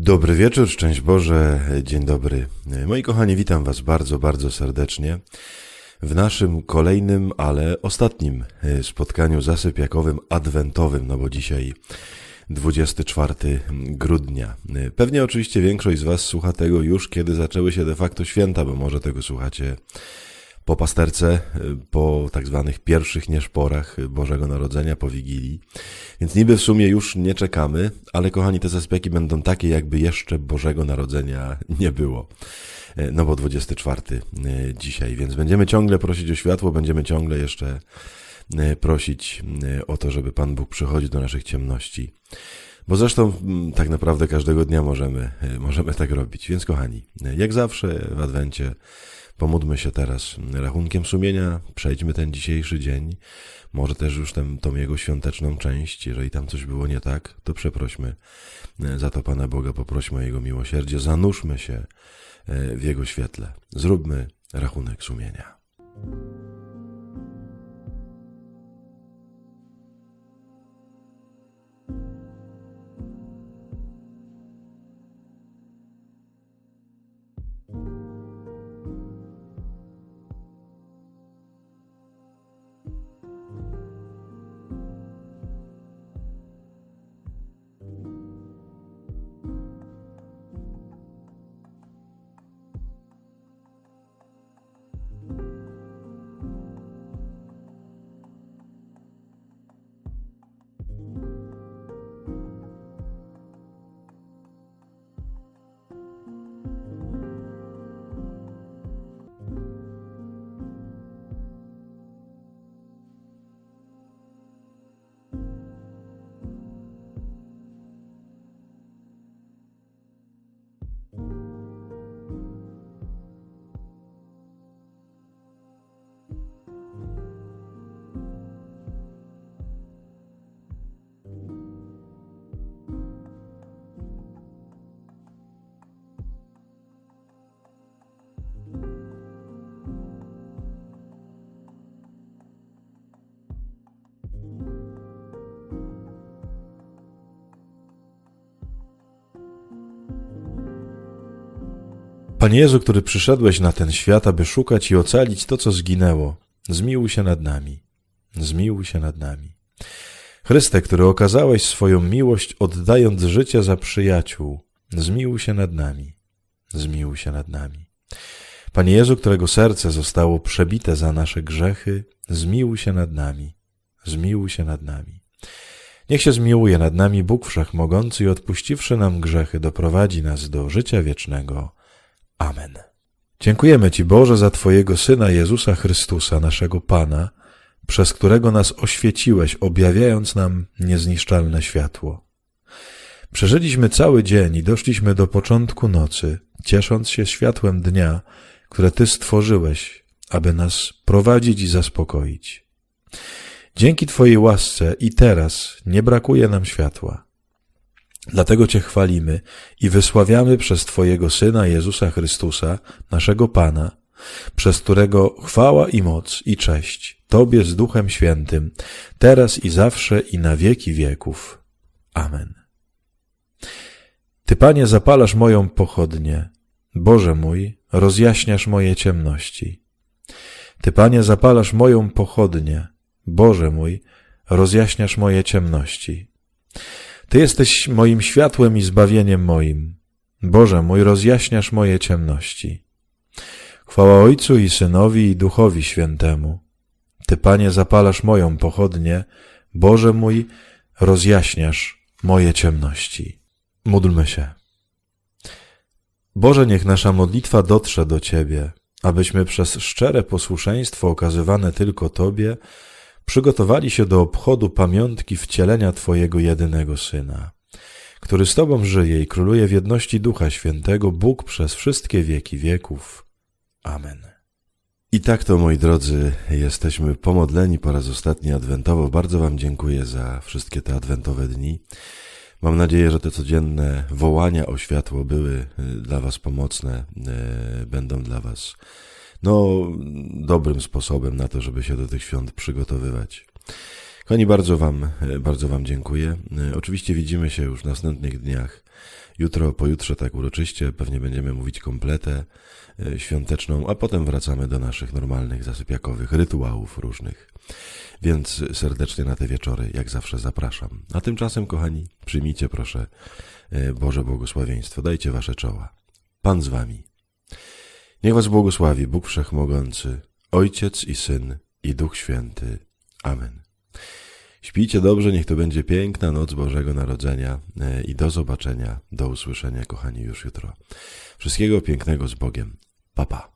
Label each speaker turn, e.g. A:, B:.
A: Dobry wieczór, szczęść Boże, dzień dobry. Moi kochani, witam Was bardzo, bardzo serdecznie w naszym kolejnym, ale ostatnim spotkaniu zasypiakowym, adwentowym, no bo dzisiaj 24 grudnia. Pewnie oczywiście większość z Was słucha tego już, kiedy zaczęły się de facto święta, bo może tego słuchacie po pasterce, po tak zwanych pierwszych nieszporach Bożego Narodzenia, po Wigilii. Więc niby w sumie już nie czekamy, ale kochani, te zaspieki będą takie, jakby jeszcze Bożego Narodzenia nie było. No bo 24 dzisiaj, więc będziemy ciągle prosić o światło, będziemy ciągle jeszcze prosić o to, żeby Pan Bóg przychodził do naszych ciemności. Bo zresztą tak naprawdę każdego dnia możemy tak robić. Więc kochani, jak zawsze w Adwencie pomódlmy się teraz rachunkiem sumienia, przejdźmy ten dzisiejszy dzień, może też już tą jego świąteczną część, jeżeli tam coś było nie tak, to przeprośmy za to Pana Boga, poprośmy o Jego miłosierdzie, zanurzmy się w Jego świetle, zróbmy rachunek sumienia. Panie Jezu, który przyszedłeś na ten świat, aby szukać i ocalić to, co zginęło, zmiłuj się nad nami. Zmiłuj się nad nami. Chryste, który okazałeś swoją miłość, oddając życie za przyjaciół, zmiłuj się nad nami. Zmiłuj się nad nami. Panie Jezu, którego serce zostało przebite za nasze grzechy, zmiłuj się nad nami. Zmiłuj się nad nami. Niech się zmiłuje nad nami Bóg Wszechmogący i odpuściwszy nam grzechy, doprowadzi nas do życia wiecznego. Amen. Dziękujemy Ci, Boże, za Twojego Syna Jezusa Chrystusa, naszego Pana, przez którego nas oświeciłeś, objawiając nam niezniszczalne światło. Przeżyliśmy cały dzień i doszliśmy do początku nocy, ciesząc się światłem dnia, które Ty stworzyłeś, aby nas prowadzić i zaspokoić. Dzięki Twojej łasce i teraz nie brakuje nam światła. Dlatego Cię chwalimy i wysławiamy przez Twojego Syna Jezusa Chrystusa, naszego Pana, przez którego chwała i moc i cześć Tobie z Duchem Świętym, teraz i zawsze i na wieki wieków. Amen. Ty, Panie, zapalasz moją pochodnię. Boże mój, rozjaśniasz moje ciemności. Ty, Panie, zapalasz moją pochodnię. Boże mój, rozjaśniasz moje ciemności. Ty jesteś moim światłem i zbawieniem moim. Boże mój, rozjaśniasz moje ciemności. Chwała Ojcu i Synowi i Duchowi Świętemu. Ty, Panie, zapalasz moją pochodnię. Boże mój, rozjaśniasz moje ciemności. Módlmy się. Boże, niech nasza modlitwa dotrze do Ciebie, abyśmy przez szczere posłuszeństwo okazywane tylko Tobie przygotowali się do obchodu pamiątki wcielenia Twojego jedynego Syna, który z Tobą żyje i króluje w jedności Ducha Świętego, Bóg przez wszystkie wieki wieków. Amen. I tak to, moi drodzy, jesteśmy pomodleni po raz ostatni adwentowo. Bardzo Wam dziękuję za wszystkie te adwentowe dni. Mam nadzieję, że te codzienne wołania o światło były dla Was pomocne, będą dla Was dobrym sposobem na to, żeby się do tych świąt przygotowywać. Kochani, bardzo wam dziękuję. Oczywiście widzimy się już w następnych dniach. Jutro, pojutrze tak uroczyście, pewnie będziemy mówić kompletę świąteczną, a potem wracamy do naszych normalnych, zasypiakowych rytuałów różnych. Więc serdecznie na te wieczory, jak zawsze, zapraszam. A tymczasem, kochani, przyjmijcie proszę Boże błogosławieństwo. Dajcie wasze czoła. Pan z wami. Niech was błogosławi Bóg Wszechmogący, Ojciec i Syn i Duch Święty. Amen. Śpijcie dobrze, niech to będzie piękna noc Bożego Narodzenia i do zobaczenia, do usłyszenia, kochani, już jutro. Wszystkiego pięknego z Bogiem. Pa, pa.